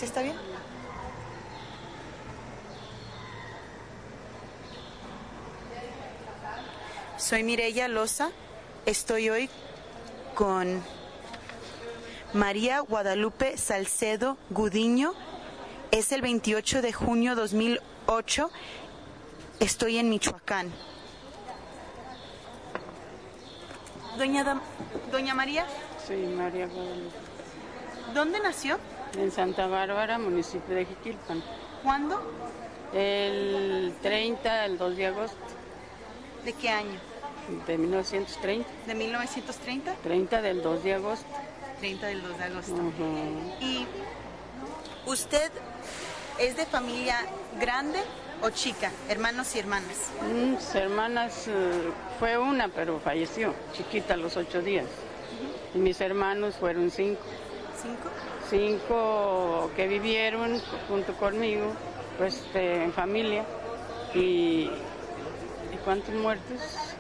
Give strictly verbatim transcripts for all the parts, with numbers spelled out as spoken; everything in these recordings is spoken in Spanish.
¿Sí está bien? Soy Mireya Loza. Estoy hoy con María Guadalupe Salcedo Gudiño. Es el veintiocho de junio de dos mil ocho. Estoy en Michoacán. Doña, Dam- Doña María. Sí, María Guadalupe. ¿Dónde nació? En Santa Bárbara, municipio de Jiquilpan. ¿Cuándo? El treinta, el dos de agosto ¿De qué año? de mil novecientos treinta. ¿De mil novecientos treinta? treinta del dos de agosto. treinta del dos de agosto. Uh-huh. ¿Y usted es de familia grande o chica? Hermanos y hermanas. Mis hermanas, uh, fue una, pero falleció, chiquita, a los ocho días. Uh-huh. Y mis hermanos fueron cinco. ¿Cinco? Cinco que vivieron junto conmigo, pues eh, en familia. Y, ¿y cuántos muertos?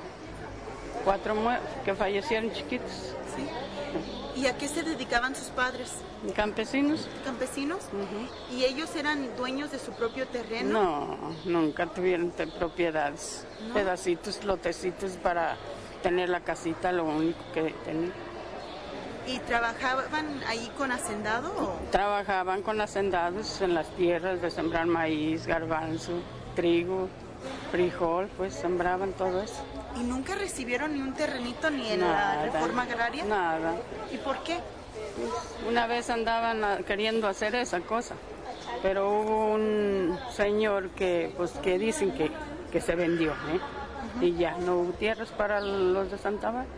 Cuatro muertos que fallecieron chiquitos. ¿Sí? ¿Y a qué se dedicaban sus padres? Campesinos. ¿Campesinos? Uh-huh. ¿Y ellos eran dueños de su propio terreno? No, nunca tuvieron te- propiedades. ¿No? Pedacitos, lotecitos para tener la casita, lo único que tenían. ¿Y trabajaban ahí con hacendado? O? Trabajaban con hacendados en las tierras de sembrar maíz, garbanzo, trigo, frijol, pues sembraban todo eso. ¿Y nunca recibieron ni un terrenito ni en Nada, la reforma agraria? Nada. ¿Y por qué? Pues, una vez andaban a, queriendo hacer esa cosa, pero hubo un señor que, pues, que dicen que, que se vendió, ¿eh? Uh-huh. Y ya no hubo tierras para los de Santa Bárbara.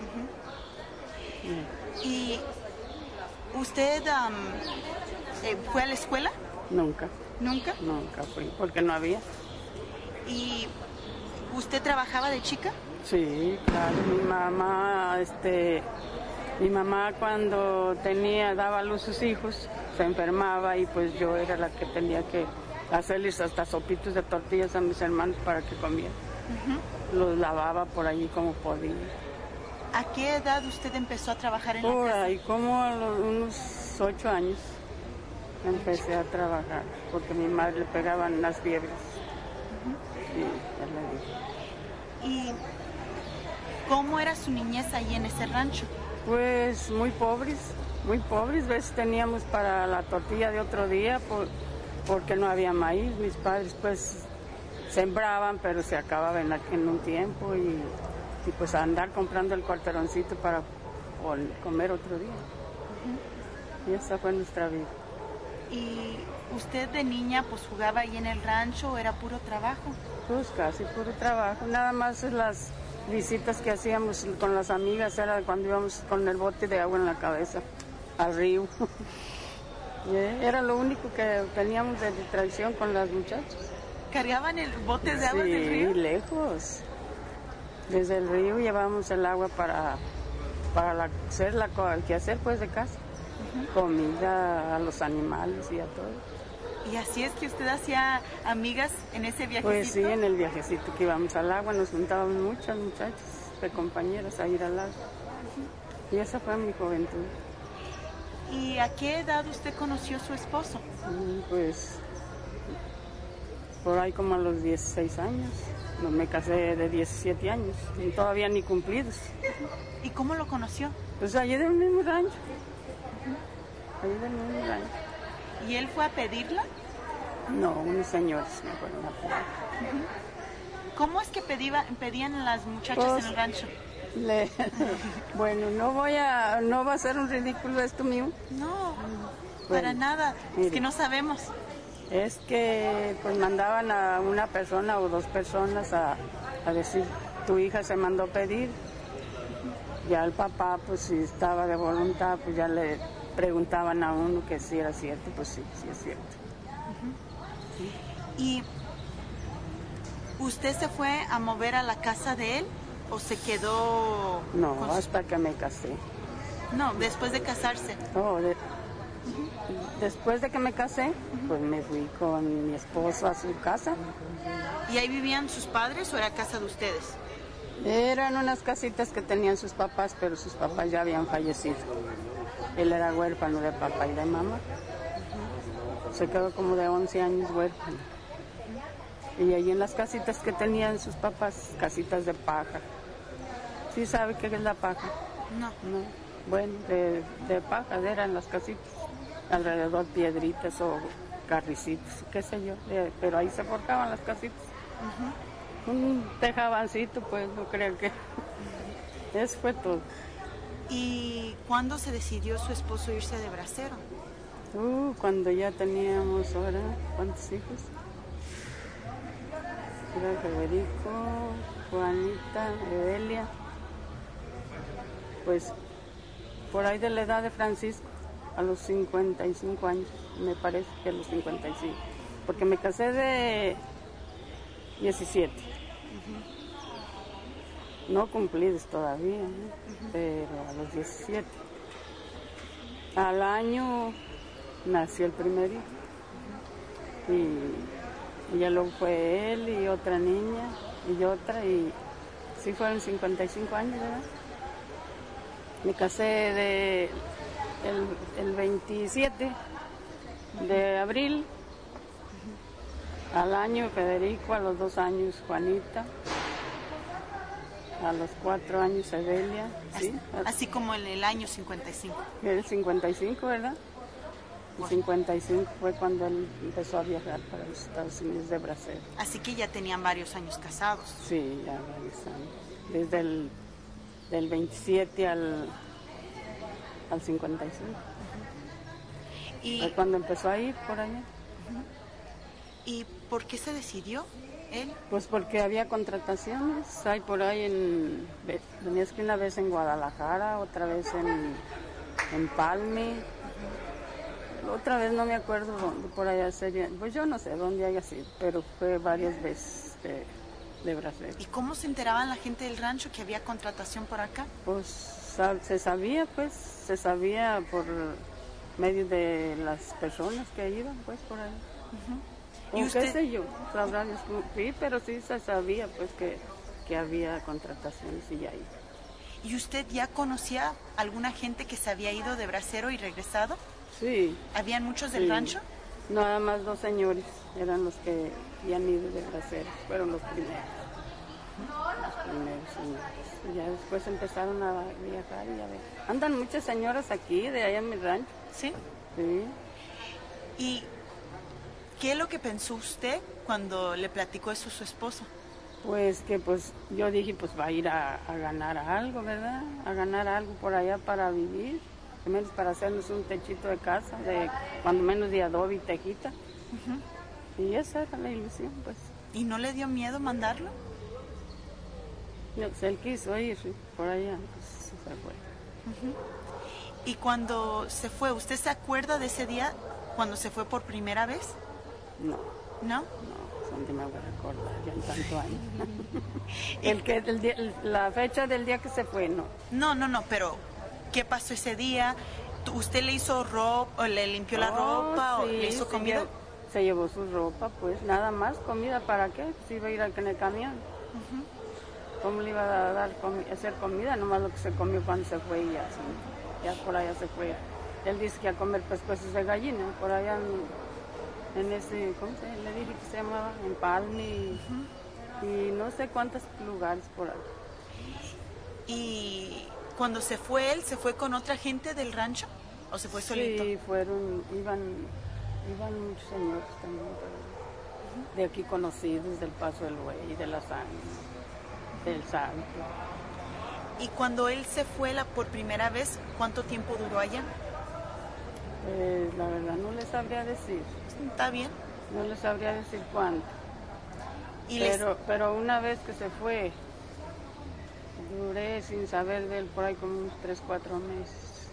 Uh-huh. Mm. ¿Y usted um, eh, fue a la escuela? Nunca. ¿Nunca? Nunca fui, porque no había. ¿Y usted trabajaba de chica? Sí, claro. Mi mamá, este, mi mamá cuando tenía, daba a luz sus hijos, se enfermaba y pues yo era la que tenía que hacerles hasta sopitos de tortillas a mis hermanos para que comieran. Uh-huh. Los lavaba por allí como podía. ¿A qué edad usted empezó a trabajar en por la casa? Ahí como a los, unos ocho años empecé a trabajar, porque a mi madre le pegaban las fiebres. Uh-huh. Y ya le dije. ¿Y cómo era su niñez ahí en ese rancho? Pues muy pobres, muy pobres. A veces teníamos para la tortilla de otro día por, porque no había maíz. Mis padres pues sembraban, pero se acababa en, en un tiempo y, y pues a andar comprando el cuarteroncito para comer otro día. Uh-huh. Y esa fue nuestra vida. ¿Y usted de niña pues jugaba ahí en el rancho o era puro trabajo? Pues casi puro trabajo, nada más las visitas que hacíamos con las amigas era cuando íbamos con el bote de agua en la cabeza al río. Era lo único que teníamos de distracción con las muchachas. ¿Cargaban el bote de agua sí, del río? Sí, lejos. Desde el río llevábamos el agua para, para la, hacer la, el quehacer pues de casa. Uh-huh. Comida a los animales y a todo. ¿Y así es que usted hacía amigas en ese viajecito? Pues sí, en el viajecito que íbamos al agua nos juntábamos muchas muchachas de compañeras a ir al agua. Uh-huh. Y esa fue mi juventud. ¿Y a qué edad usted conoció a su esposo? Pues por ahí como a los dieciséis años. No, me casé de diecisiete años, y todavía ni cumplidos. ¿Y cómo lo conoció? Pues allí del mismo rancho. Uh-huh. Allí del mismo rancho. ¿Y él fue a pedirla? No, unos señores me fueron a pedir. Uh-huh. ¿Cómo es que pedía, pedían las muchachas pues, en el rancho? Le, bueno, no voy a, no va a ser un ridículo esto mío. No, bueno, para nada, mire, es que no sabemos. Es que pues mandaban a una persona o dos personas a, a decir, tu hija se mandó a pedir. Ya el papá, pues si estaba de voluntad, pues ya le preguntaban a uno que si era cierto, pues sí, sí es cierto. Uh-huh. ¿Y usted se fue a mover a la casa de él o se quedó? No, con... hasta que me casé. No, después de casarse. Oh, de... uh-huh. Después de que me casé, uh-huh, pues me fui con mi esposo a su casa. ¿Y ahí vivían sus padres o era casa de ustedes? Eran unas casitas que tenían sus papás, pero sus papás ya habían fallecido. Él era huérfano de papá y de mamá. se quedó como de once años huérfano. Y ahí en las casitas que tenían sus papás, casitas de paja. ¿Sí sabe qué es la paja? No. No. Bueno, de, de paja eran las casitas. Alrededor piedritas o carricitos, qué sé yo. De, pero ahí se forjaban las casitas. Uh-huh. Un tejabancito, pues, no creo que... Uh-huh. Eso fue todo. ¿Y cuándo se decidió su esposo irse de bracero? Uh, cuando ya teníamos ahora, ¿cuántos hijos? Era Federico, Juanita, Evelia, pues por ahí de la edad de Francisco, a los cincuenta y cinco años, me parece que a los cincuenta y cinco, porque me casé de diecisiete. Uh-huh. No cumplidos todavía, ¿no? Uh-huh. Pero a los diecisiete. Al año nació el primer hijo. Uh-huh. Y Y ya luego fue él y otra niña y otra, y sí fueron cincuenta y cinco años, ¿verdad? Me casé de el, el veintisiete de abril, al año Federico, a los dos años Juanita, a los cuatro años Evelia. ¿Sí? Así, así como en el año cincuenta y cinco. El cincuenta y cinco, ¿verdad? En cincuenta y cinco fue cuando él empezó a viajar para los Estados Unidos de bracero. Así que ya tenían varios años casados. Sí, ya varios años. Desde el del veintisiete al, al cincuenta y cinco. Uh-huh. Y fue cuando empezó a ir por allá. Uh-huh. ¿Y por qué se decidió él? Pues porque había contrataciones. Hay por ahí en... Venías que una vez en Guadalajara, otra vez en, en Palme. Otra vez no me acuerdo dónde, por allá sería, pues yo no sé dónde haya sido, pero fue varias veces de, de bracero. ¿Y cómo se enteraban la gente del rancho que había contratación por acá? Pues sab, se sabía, pues, se sabía por medio de las personas que iban, pues, por ahí. Uh-huh. ¿Y o usted? Qué sé yo, sabrá, sí, pero sí se sabía, pues, que, que había contrataciones y ya iba. ¿Y usted ya conocía alguna gente que se había ido de bracero y regresado? Sí. ¿Habían muchos del sí. rancho? Nada más dos señores eran los que habían ido de bracero, fueron los primeros. Los primeros señores. Y ya después empezaron a viajar y a ver. Andan muchas señoras aquí, de allá en mi rancho. ¿Sí? Sí. ¿Y qué es lo que pensó usted cuando le platicó eso a su esposo? Pues que pues yo dije, pues va a ir a, a ganar algo, ¿verdad? A ganar algo por allá para vivir. Menos para hacernos un techito de casa, de cuando menos de adobe y tejita. Uh-huh. Y esa era la ilusión, pues. ¿Y no le dio miedo mandarlo? No, pues él quiso ir por allá, pues se fue. Uh-huh. ¿Y cuando se fue, usted se acuerda de ese día cuando se fue por primera vez? No. ¿No? No, ¿dónde me voy a recordar? Ya en tanto año. el que, el día, la fecha del día que se fue, no. No, no, no, pero... ¿Qué pasó ese día? ¿Usted le hizo ropa, le limpió la oh, ropa sí, o le hizo comida? Se llevó, se llevó su ropa, pues nada más, comida, ¿para qué? Pues iba a ir en el camión. Uh-huh. ¿Cómo le iba a dar comi- hacer comida? Nomás lo que se comió cuando se fue y ya, sí, ya por allá se fue. Él dice que a comer pescuezos de gallina, por allá en, en ese, ¿cómo se le dije que se llamaba? En Palme, uh-huh. y no sé cuántos lugares por ahí. Y... Cuando se fue él, ¿se fue con otra gente del rancho o se fue solito? Sí, fueron, iban, iban muchos señores también, uh-huh. de aquí conocidos, del Paso del Buey, de la Sangre, del Salto. ¿Y cuando él se fue la, por primera vez, cuánto tiempo duró allá? Eh, la verdad no les sabría decir. ¿Está bien? No les sabría decir cuánto. ¿Y pero, les... pero una vez que se fue... Duré sin saber de él por ahí como unos tres, cuatro meses.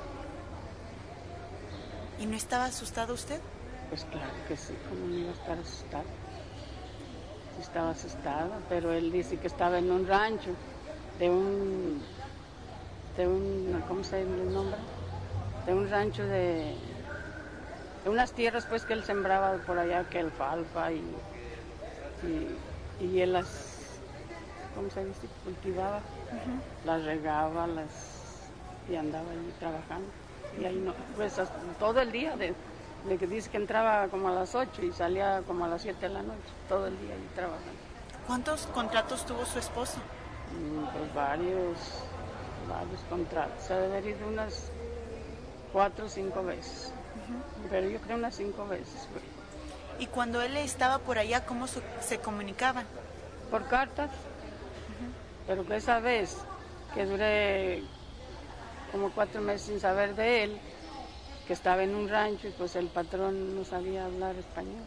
¿Y no estaba asustado usted? Pues claro que sí, ¿cómo no iba a estar asustada? Sí estaba asustada, pero él dice que estaba en un rancho de un, de un, ¿cómo se nombra? De un rancho de, de unas tierras pues que él sembraba por allá, que alfalfa y, y, y él las... ¿cómo se dice? Cultivaba, uh-huh. las regaba, las y andaba allí trabajando. Y ahí no, pues hasta todo el día, de, Le que dice que entraba como a las ocho y salía como a las siete de la noche, todo el día ahí trabajando. ¿Cuántos contratos tuvo su esposo? Mm, Pues varios, varios contratos. Ha de haber ido unas cuatro o cinco veces. Pero yo creo unas cinco veces. Fue. Y cuando él estaba por allá, ¿cómo su- se comunicaban? Por cartas. Pero que esa vez que duré como cuatro meses sin saber de él, que estaba en un rancho y pues el patrón no sabía hablar español.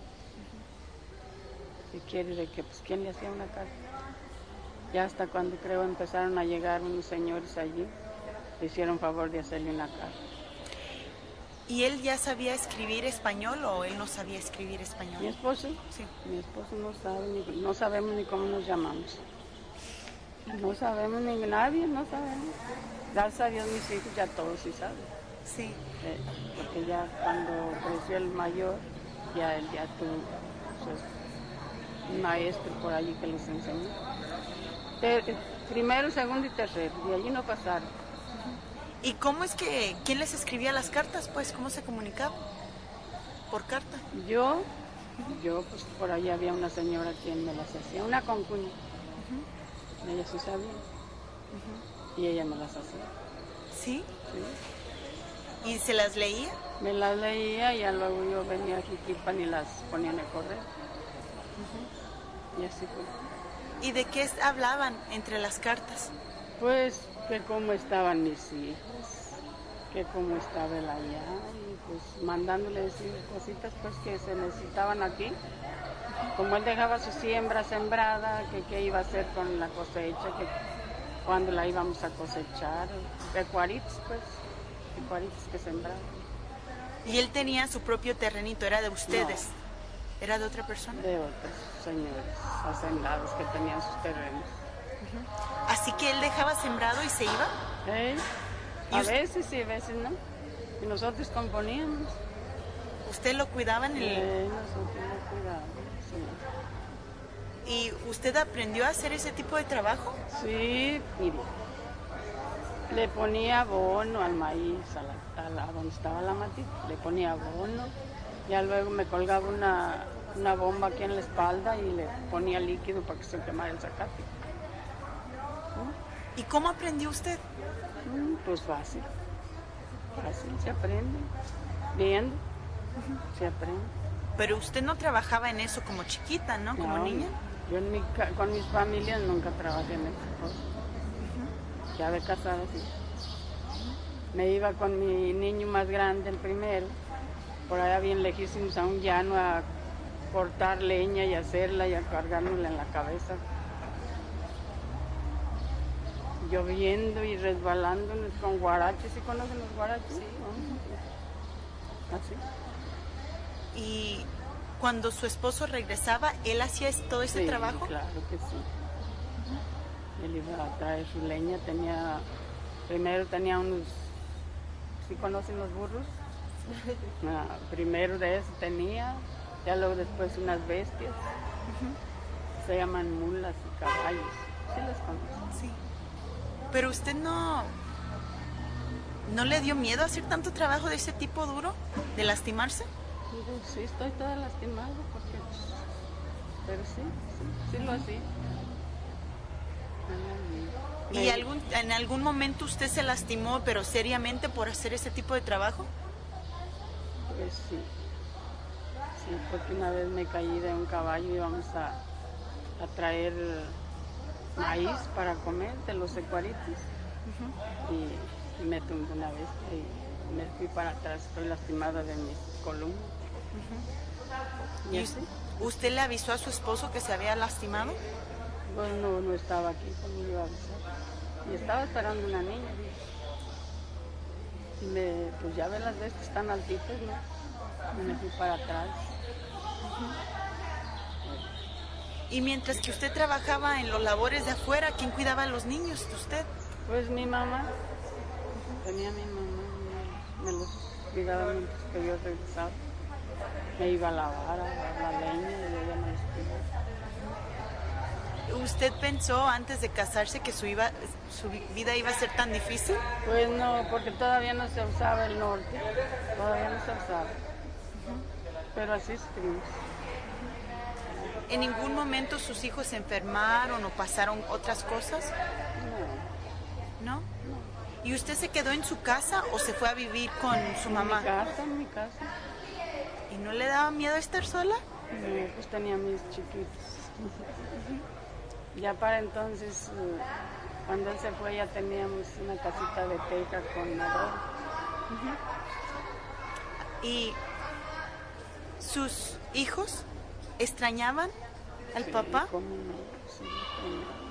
Y quiere de que, pues, ¿quién le hacía una carta? Ya hasta cuando creo empezaron a llegar unos señores allí, le hicieron favor de hacerle una carta. ¿Y él ya sabía escribir español o él no sabía escribir español? Mi esposo, Sí. mi esposo no sabe, ni, no sabemos ni cómo nos llamamos. No sabemos ni nadie, no sabemos. Gracias a Dios mis hijos ya todos sí saben. Sí. Eh, porque ya cuando creció el mayor, ya él ya tuvo pues, un maestro por allí que les enseñó. Ter- primero, segundo y tercero, y allí no pasaron. ¿Y cómo es que, quién les escribía las cartas? Pues, ¿cómo se comunicaban? ¿Por carta? Yo, yo pues por ahí había una señora quien me las hacía, una concuña. Ella sí sabía. Y ella me las hacía. ¿Sí? ¿Sí? ¿Y se las leía? Me las leía y ya luego yo venía a Jiquilpan y las ponía en el correo. Y así fue. ¿Y de qué hablaban entre las cartas? Pues que cómo estaban mis hijos, que cómo estaba él allá, y pues mandándole decir cositas pues que se necesitaban aquí. Como él dejaba su siembra sembrada, que qué iba a hacer con la cosecha, que cuándo la íbamos a cosechar, de cuaritos pues, de cuaritos que sembraban. ¿Y él tenía su propio terrenito? ¿Era de ustedes? No. ¿Era de otra persona? De otros señores hacendados que tenían sus terrenos. ¿Así que él dejaba sembrado y se iba? ¿Eh? A veces sí, a veces no. Y nosotros componíamos. ¿Usted lo cuidaba en el...? Eh, nosotros lo cuidábamos, sí. ¿Y usted aprendió a hacer ese tipo de trabajo? Sí, mire. Le ponía abono al maíz, a la, a la, donde estaba la matita. Le ponía abono. Ya luego me colgaba una, una bomba aquí en la espalda y le ponía líquido para que se quemara el zacate. ¿Y cómo aprendió usted? Mm, Pues fácil, fácil, se aprende, viendo, uh-huh. se aprende. Pero usted no trabajaba en eso como chiquita, ¿no? Como no, niña. Yo en mi, con mis familias nunca trabajé en esas cosas. Uh-huh. Ya de casada sí. Uh-huh. Me iba con mi niño más grande, el primero, por allá bien lejísimos a un llano a cortar leña y hacerla y a cargárnosla en la cabeza. Lloviendo y resbalándonos con guaraches. ¿Sí conocen los guaraches? Sí. Así. ¿Y cuando su esposo regresaba, él hacía todo ese sí, trabajo? Claro que sí. Uh-huh. Él iba a traer su leña, tenía, primero tenía unos, ¿sí conocen los burros? no, primero de eso tenía, ya luego después unas bestias, uh-huh. se llaman mulas y caballos. ¿Sí los conocen? Sí. Pero usted no, ¿no le dio miedo hacer tanto trabajo de ese tipo duro? ¿De lastimarse? Sí, estoy toda lastimada, porque, pero sí, sí, sí lo hacía. ¿Y algún, en algún momento usted se lastimó, pero seriamente, por hacer ese tipo de trabajo? Pues sí, sí, porque una vez me caí de un caballo y íbamos a, a traer maíz para comer de los ecuaritos. Uh-huh. y, y me tumbé una vez y me fui para atrás, estoy lastimada de mis columnas. Uh-huh. ¿Y, ¿Y usted, usted le avisó a su esposo que se había lastimado? Pues no, no estaba aquí, pues me iba a avisar. Y estaba esperando una niña. Y me, pues ya ve las veces tan altitas, ¿no? Y me fui para atrás. Uh-huh. Y mientras que usted trabajaba en los labores de afuera, ¿quién cuidaba a los niños de usted? Pues mi mamá. Tenía mi mamá, me, me los cuidaba mientras que yo regresaba. Me iba a lavar, a lavar la leña y ella me los cuidaba. ¿Usted pensó antes de casarse que su, iba, su vida iba a ser tan difícil? Pues no, porque todavía no se usaba el norte, todavía no se usaba. Uh-huh. pero así estuvimos. ¿En ningún momento sus hijos se enfermaron o pasaron otras cosas? No. ¿No? ¿Y usted se quedó en su casa o se fue a vivir con su mamá? En mi casa, en mi casa. ¿Y no le daba miedo estar sola? No, pues tenía mis chiquitos. Ya para entonces, eh, cuando él se fue, ya teníamos una casita de teja con adorno. ¿Y sus hijos extrañaban al Sí, papá? cómo no, sí, extrañaba.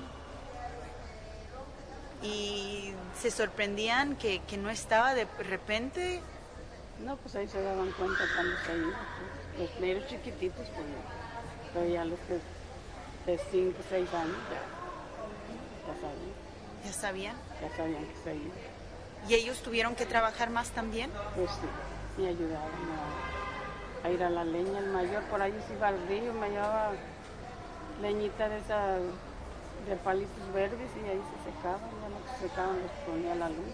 ¿Y se sorprendían que, que no estaba de repente? No, pues ahí se daban cuenta cuando se iba. Pues. Los primeros chiquititos, pues no. Pero ya los que de cinco, seis años, ya, ya sabían. ¿Ya sabían? Ya sabían que se iba. ¿Y ellos tuvieron que trabajar más también? Pues sí, me ayudaban a, a ir a la leña. El mayor por ahí se iba al río, me llevaba leñita de esa, de palitos verdes y ahí se secaban. Ya lo que se secaban los ponía a la luz.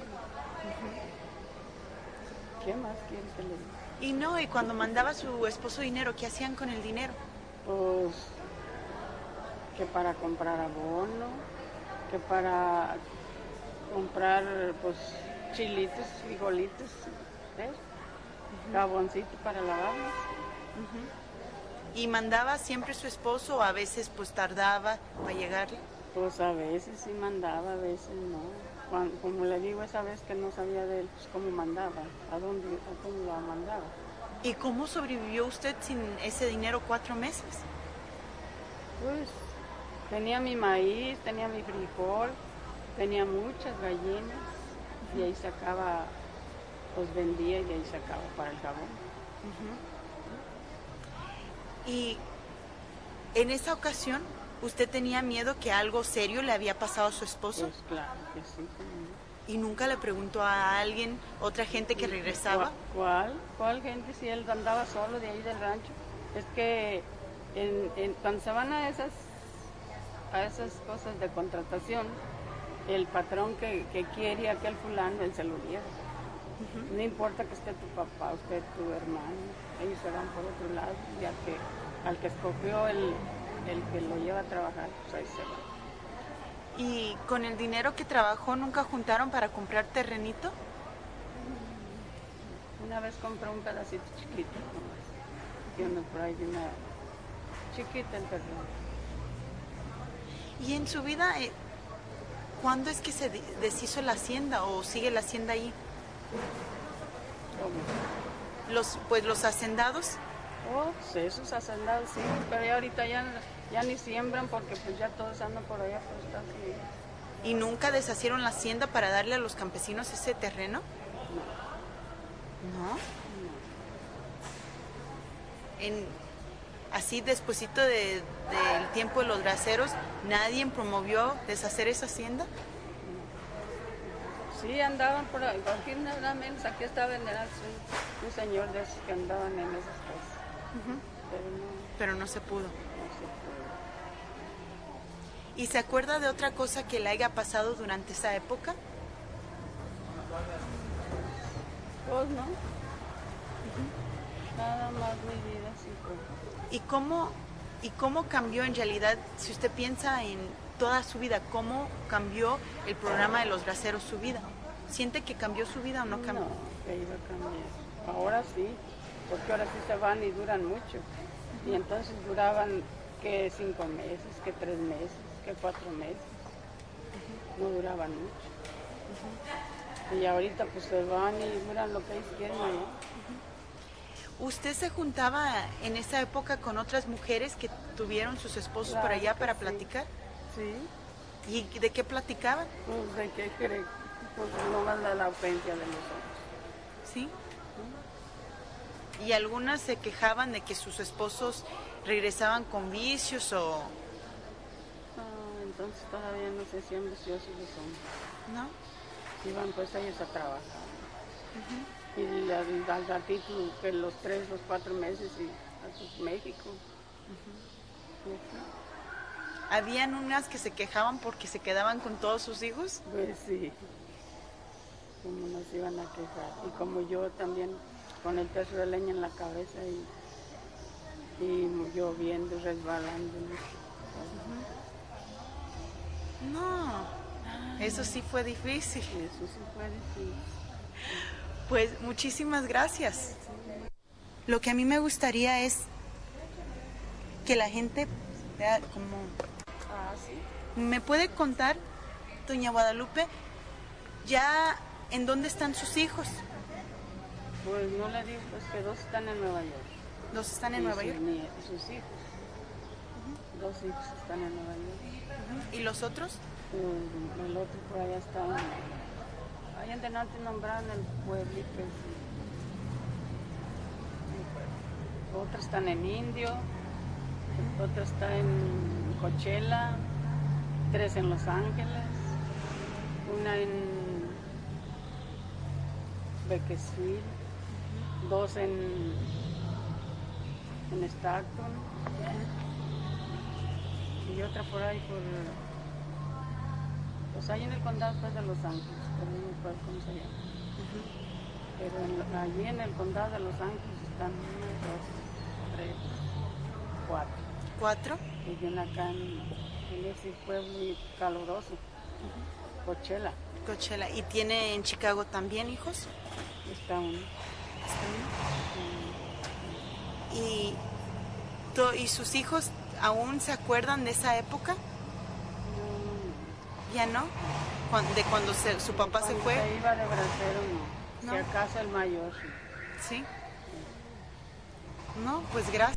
¿Qué más quieren que le diga? Y no, y cuando mandaba su esposo dinero, ¿qué hacían con el dinero? Pues que para comprar abono, que para comprar pues chilitos, frijolitos, ¿ves? Uh-huh. Jaboncito para lavarlos. Uh-huh. ¿Y mandaba siempre su esposo o a veces pues tardaba para llegarle? Pues a veces sí mandaba, a veces no. Cuando, como le digo esa vez que no sabía de él, pues cómo mandaba, a dónde, a dónde lo mandaba. ¿Y cómo sobrevivió usted sin ese dinero cuatro meses? Pues tenía mi maíz, tenía mi frijol, tenía muchas gallinas y ahí sacaba, pues vendía y de ahí sacaba para el jabón. Uh-huh. Y en esa ocasión, ¿usted tenía miedo que algo serio le había pasado a su esposo? Pues claro que sí. ¿Y nunca le preguntó a alguien, otra gente que regresaba? ¿Cuál? ¿Cuál gente? Si él andaba solo de ahí del rancho. Es que en, en, cuando se van a esas, a esas cosas de contratación, el patrón que, que quiere aquel fulano, él se lo lleva. Uh-huh. No importa que esté tu papá, usted, tu hermano, ellos se van por otro lado, ya que al que escogió el, el que lo lleva a trabajar, pues ahí se va. ¿Y con el dinero que trabajó nunca juntaron para comprar terrenito? Una vez compré un pedacito chiquito, viendo por ahí de una chiquita el terreno. ¿Y en su vida, eh, cuándo es que se deshizo la hacienda o sigue la hacienda ahí? ¿Cómo? Los, pues los hacendados. Oh, pues esos hacendados sí, pero ya ahorita ya, ya ni siembran porque pues ya todos andan por allá por Estados Unidos. ¿Y nunca deshacieron la hacienda para darle a los campesinos ese terreno? No. ¿No? No. En, así, despuesito de, del tiempo de los braceros, ¿nadie promovió deshacer esa hacienda? No. Sí, andaban por ahí, aquí nada menos, aquí estaba en el un, un señor de esos que andaban en esas cosas. Uh-huh. Pero no, pero no se pudo. no se pudo. ¿Y se acuerda de otra cosa que le haya pasado durante esa época? Pues no. Uh-huh. Nada más mi vida así fue. ¿Y cómo, ¿Y cómo cambió en realidad, si usted piensa en toda su vida, cómo cambió el programa de los braceros su vida? ¿Siente que cambió su vida o no cambió? No, que iba a cambiar. Ahora sí, porque ahora sí se van y duran mucho. Uh-huh. Y entonces duraban que cinco meses, que tres meses, que cuatro meses. Uh-huh. No duraban mucho. Uh-huh. Y ahorita pues se van y duran lo que ellos quieren, ¿no? Uh-huh. ¿Usted se juntaba en esa época con otras mujeres que tuvieron sus esposos claro, por allá para sí. platicar? Sí. ¿Y de qué platicaban? Pues de qué cree, pues no más de la ausencia de nosotros. ¿Sí? ¿Y algunas se quejaban de que sus esposos regresaban con vicios o...? No, entonces todavía no se hacían viciosos los hombres. ¿No? Iban pues ellos a trabajar. Uh-huh. Y al, al ratito, que los tres, los cuatro meses, y a pues, México. Uh-huh. ¿Y así? ¿Habían unas que se quejaban porque se quedaban con todos sus hijos? Pues sí. Como nos iban a quejar. Y como yo también... con el peso de leña en la cabeza y y lloviendo, resbalando. No, eso sí fue difícil. Eso sí fue difícil. Pues muchísimas gracias. Lo que a mí me gustaría es que la gente vea como... Ah, sí. ¿Me puede contar, doña Guadalupe, ya en dónde están sus hijos? Pues no le digo, pues que dos están en Nueva York. ¿Dos están en Y Nueva sus York? nie- y sus hijos. Dos hijos están en Nueva York. ¿Y los otros? El, el otro por allá está, allá en delante nombraron el pueblito. ese. Otro está en Indio, otro está en Coachella, tres en Los Ángeles, una en Bakersfield, dos en, en Stockton y otra por ahí por... Pues ahí en el condado pues, de Los Ángeles, pero no me acuerdo cómo se llama. Uh-huh. Pero en, allí en el condado de Los Ángeles están uno, dos, tres, cuatro. ¿Cuatro? Y vienen acá en, en ese pueblo muy caluroso, uh-huh. Coachella. Coachella. ¿Y tiene en Chicago también hijos? Está uno. ¿Está uno? Uh-huh. ¿Y, to, ¿Y sus hijos aún se acuerdan de esa época? ¿Ya no? ¿De cuando se, su papá cuando se fue? Se iba de bracero, no. ¿No? Si acaso el mayor, sí. ¿Sí? No, pues gracias.